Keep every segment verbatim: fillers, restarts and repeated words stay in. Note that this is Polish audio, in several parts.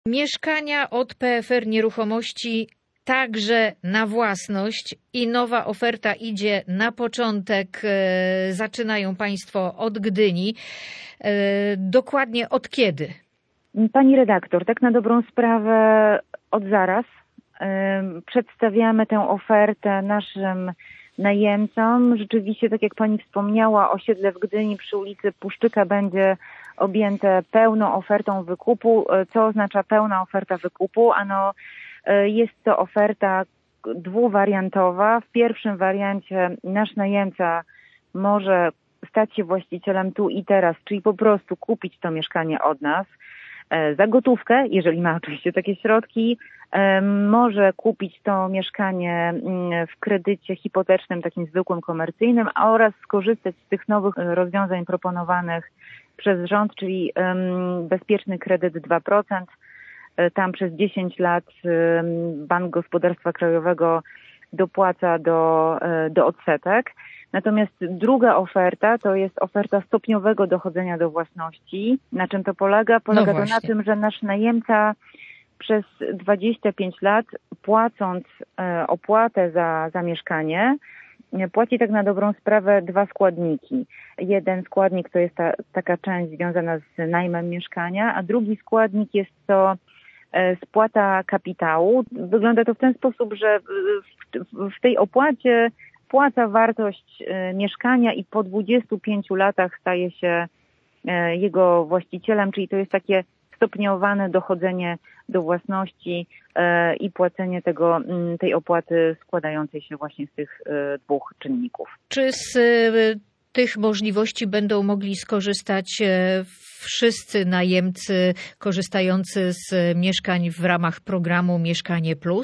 Mieszkania od P F R Nieruchomości także na własność i nowa oferta idzie na początek. Zaczynają Państwo od Gdyni. Dokładnie od kiedy? Pani redaktor, tak na dobrą sprawę od zaraz. Przedstawiamy tę ofertę naszym najemcom. Rzeczywiście, tak jak Pani wspomniała, osiedle w Gdyni przy ulicy Puszczyka będzie objęte pełną ofertą wykupu. Co oznacza pełna oferta wykupu? Ano, jest to oferta dwuwariantowa. W pierwszym wariancie nasz najemca może stać się właścicielem tu i teraz, czyli po prostu kupić to mieszkanie od nas za gotówkę, jeżeli ma oczywiście takie środki. Może kupić to mieszkanie w kredycie hipotecznym, takim zwykłym, komercyjnym, oraz skorzystać z tych nowych rozwiązań proponowanych przez rząd, czyli bezpieczny kredyt dwa procent. Tam przez dziesięć lat Bank Gospodarstwa Krajowego dopłaca do, do odsetek. Natomiast druga oferta to jest oferta stopniowego dochodzenia do własności. Na czym to polega? Polega No to na tym, że nasz najemca przez dwadzieścia pięć lat, płacąc opłatę za, za mieszkanie, płaci tak na dobrą sprawę dwa składniki. Jeden składnik to jest ta, taka część związana z najmem mieszkania, a drugi składnik jest to spłata kapitału. Wygląda to w ten sposób, że w, w tej opłacie płaca wartość mieszkania i po dwudziestu pięciu latach staje się jego właścicielem, czyli to jest takie stopniowane dochodzenie do własności i płacenie tego, tej opłaty składającej się właśnie z tych dwóch czynników. Czy z tych możliwości będą mogli skorzystać wszyscy najemcy korzystający z mieszkań w ramach programu Mieszkanie Plus?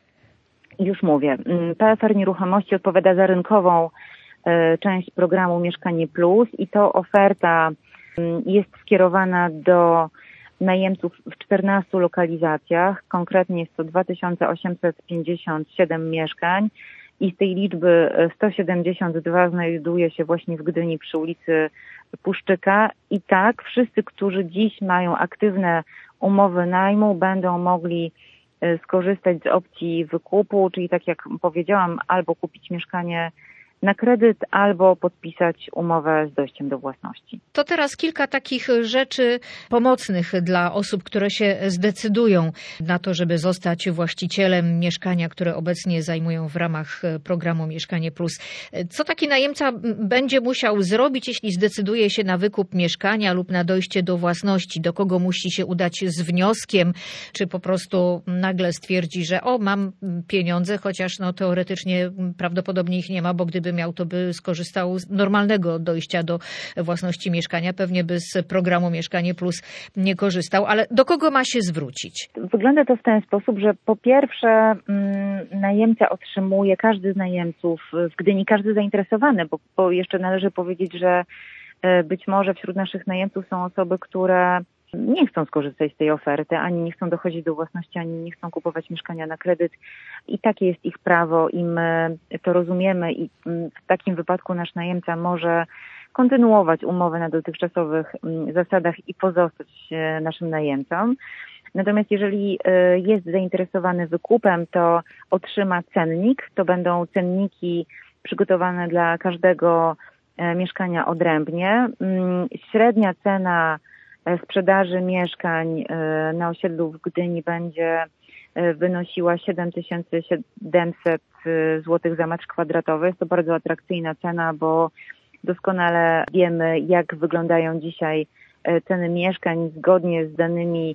Już mówię. P F R Nieruchomości odpowiada za rynkową część programu Mieszkanie Plus i to oferta jest skierowana do najemców w czternastu lokalizacjach. Konkretnie jest to dwa tysiące osiemset pięćdziesiąt siedem mieszkań i z tej liczby sto siedemdziesiąt dwa znajduje się właśnie w Gdyni przy ulicy Puszczyka. I tak wszyscy, którzy dziś mają aktywne umowy najmu, będą mogli skorzystać z opcji wykupu, czyli tak jak powiedziałam, albo kupić mieszkanie na kredyt, albo podpisać umowę z dojściem do własności. To teraz kilka takich rzeczy pomocnych dla osób, które się zdecydują na to, żeby zostać właścicielem mieszkania, które obecnie zajmują w ramach programu Mieszkanie Plus. Co taki najemca będzie musiał zrobić, jeśli zdecyduje się na wykup mieszkania lub na dojście do własności? Do kogo musi się udać z wnioskiem? Czy po prostu nagle stwierdzi, że o, mam pieniądze, chociaż no teoretycznie prawdopodobnie ich nie ma, bo gdyby miał, to by skorzystał z normalnego dojścia do własności mieszkania. Pewnie by z programu Mieszkanie Plus nie korzystał, ale do kogo ma się zwrócić? Wygląda to w ten sposób, że po pierwsze mm, najemca otrzymuje, każdy z najemców w Gdyni, każdy zainteresowany, bo, bo jeszcze należy powiedzieć, że y, być może wśród naszych najemców są osoby, które nie chcą skorzystać z tej oferty, ani nie chcą dochodzić do własności, ani nie chcą kupować mieszkania na kredyt. I takie jest ich prawo i my to rozumiemy i w takim wypadku nasz najemca może kontynuować umowę na dotychczasowych zasadach i pozostać naszym najemcą. Natomiast jeżeli jest zainteresowany wykupem, to otrzyma cennik. To będą cenniki przygotowane dla każdego mieszkania odrębnie. Średnia cena sprzedaży mieszkań na osiedlu w Gdyni będzie wynosiła siedem tysięcy siedemset złotych za metr kwadratowy. Jest to bardzo atrakcyjna cena, bo doskonale wiemy, jak wyglądają dzisiaj ceny mieszkań. Zgodnie z danymi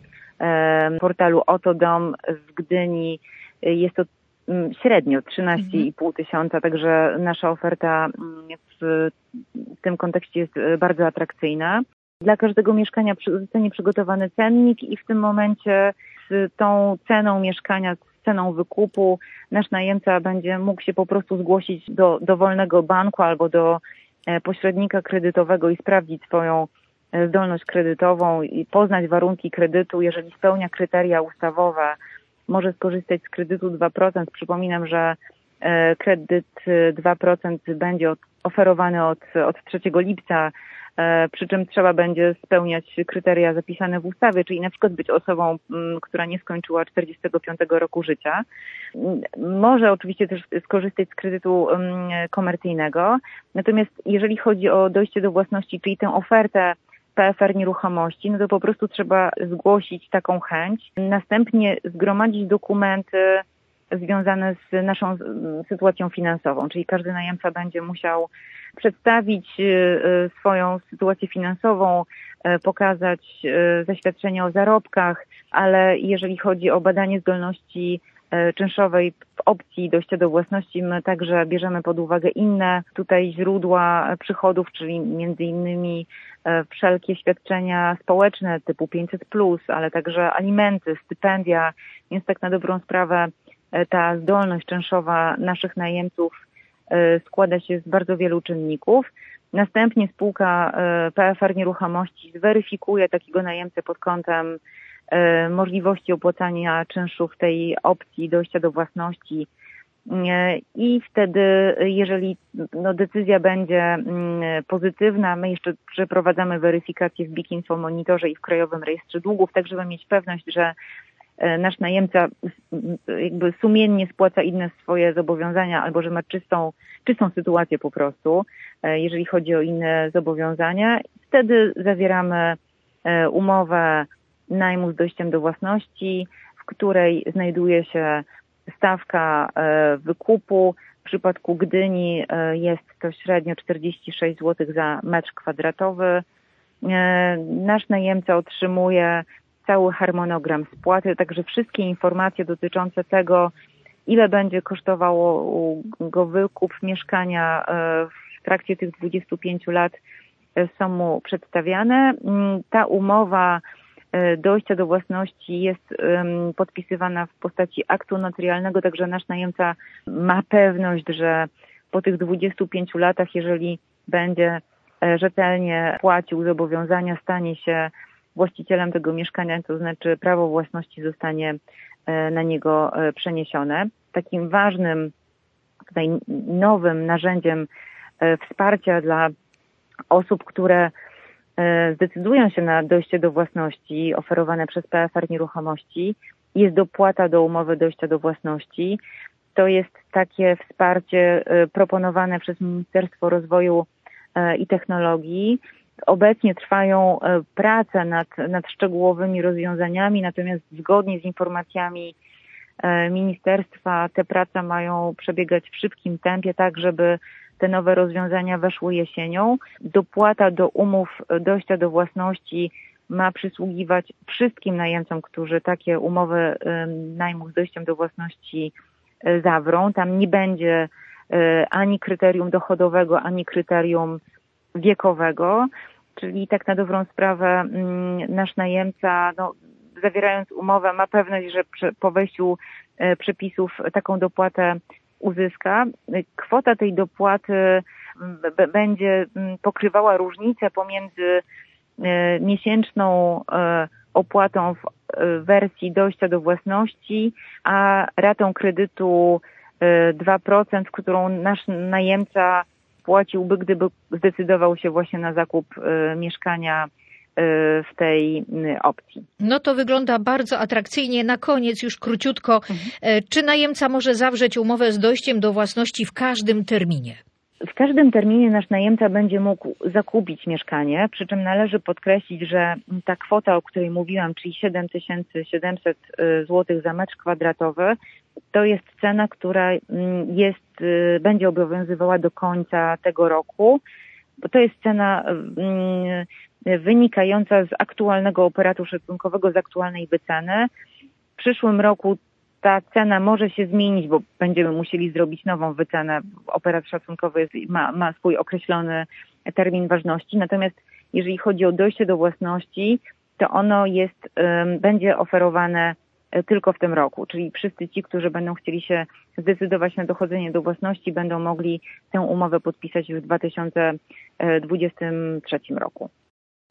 portalu Otodom w Gdyni jest to średnio trzynaście i pół tysiąca, także nasza oferta w tym kontekście jest bardzo atrakcyjna. Dla każdego mieszkania zostanie przygotowany cennik i w tym momencie z tą ceną mieszkania, z ceną wykupu nasz najemca będzie mógł się po prostu zgłosić do dowolnego banku albo do pośrednika kredytowego i sprawdzić swoją zdolność kredytową i poznać warunki kredytu. Jeżeli spełnia kryteria ustawowe, może skorzystać z kredytu dwa procent. Przypominam, że kredyt dwa procent będzie oferowany od, od trzeciego lipca przy czym trzeba będzie spełniać kryteria zapisane w ustawie, czyli na przykład być osobą, która nie skończyła czterdziestego piątego roku życia. Może oczywiście też skorzystać z kredytu komercyjnego, natomiast jeżeli chodzi o dojście do własności, czyli tę ofertę P F R Nieruchomości, no to po prostu trzeba zgłosić taką chęć, następnie zgromadzić dokumenty związane z naszą sytuacją finansową, czyli każdy najemca będzie musiał przedstawić swoją sytuację finansową, pokazać zaświadczenie o zarobkach, ale jeżeli chodzi o badanie zdolności czynszowej w opcji dojścia do własności, my także bierzemy pod uwagę inne tutaj źródła przychodów, czyli między innymi wszelkie świadczenia społeczne typu pięćset plus, ale także alimenty, stypendia, więc tak na dobrą sprawę ta zdolność czynszowa naszych najemców składa się z bardzo wielu czynników. Następnie spółka P F R Nieruchomości zweryfikuje takiego najemcę pod kątem możliwości opłacania czynszu w tej opcji dojścia do własności i wtedy, jeżeli no, decyzja będzie pozytywna, my jeszcze przeprowadzamy weryfikację w B I K Info Monitorze i w Krajowym Rejestrze Długów, tak żeby mieć pewność, że nasz najemca jakby sumiennie spłaca inne swoje zobowiązania albo że ma czystą, czystą sytuację po prostu, jeżeli chodzi o inne zobowiązania. Wtedy zawieramy umowę najmu z dojściem do własności, w której znajduje się stawka wykupu. W przypadku Gdyni jest to średnio czterdzieści sześć złotych za metr kwadratowy. Nasz najemca otrzymuje cały harmonogram spłaty, także wszystkie informacje dotyczące tego, ile będzie kosztowało go wykup mieszkania w trakcie tych dwudziestu pięciu lat są mu przedstawiane. Ta umowa dojścia do własności jest podpisywana w postaci aktu notarialnego, także nasz najemca ma pewność, że po tych dwudziestu pięciu latach, jeżeli będzie rzetelnie płacił zobowiązania, stanie się właścicielem tego mieszkania, to znaczy prawo własności zostanie na niego przeniesione. Takim ważnym, tutaj nowym narzędziem wsparcia dla osób, które zdecydują się na dojście do własności oferowane przez P F R Nieruchomości, jest dopłata do umowy dojścia do własności. To jest takie wsparcie proponowane przez Ministerstwo Rozwoju i Technologii. Obecnie trwają prace nad, nad szczegółowymi rozwiązaniami, natomiast zgodnie z informacjami ministerstwa te prace mają przebiegać w szybkim tempie, tak żeby te nowe rozwiązania weszły jesienią. Dopłata do umów dojścia do własności ma przysługiwać wszystkim najemcom, którzy takie umowy najmu z dojściem do własności zawrą. Tam nie będzie ani kryterium dochodowego, ani kryterium wiekowego, czyli tak na dobrą sprawę nasz najemca, no, zawierając umowę, ma pewność, że po wejściu przepisów taką dopłatę uzyska. Kwota tej dopłaty b- będzie pokrywała różnicę pomiędzy miesięczną opłatą w wersji dojścia do własności, a ratą kredytu dwa procent, którą nasz najemca płaciłby, gdyby zdecydował się właśnie na zakup mieszkania w tej opcji. No to wygląda bardzo atrakcyjnie. Na koniec już króciutko, mhm. Czy najemca może zawrzeć umowę z dojściem do własności w każdym terminie? W każdym terminie nasz najemca będzie mógł zakupić mieszkanie, przy czym należy podkreślić, że ta kwota, o której mówiłam, czyli siedem tysięcy siedemset złotych za metr kwadratowy, to jest cena, która jest, będzie obowiązywała do końca tego roku, bo to jest cena wynikająca z aktualnego operatu szacunkowego, z aktualnej wyceny. W przyszłym roku ta cena może się zmienić, bo będziemy musieli zrobić nową wycenę. Operat szacunkowy jest, ma, ma swój określony termin ważności. Natomiast jeżeli chodzi o dojście do własności, to ono jest, um, będzie oferowane tylko w tym roku. Czyli wszyscy ci, którzy będą chcieli się zdecydować na dochodzenie do własności, będą mogli tę umowę podpisać w dwa tysiące dwudziestym trzecim roku.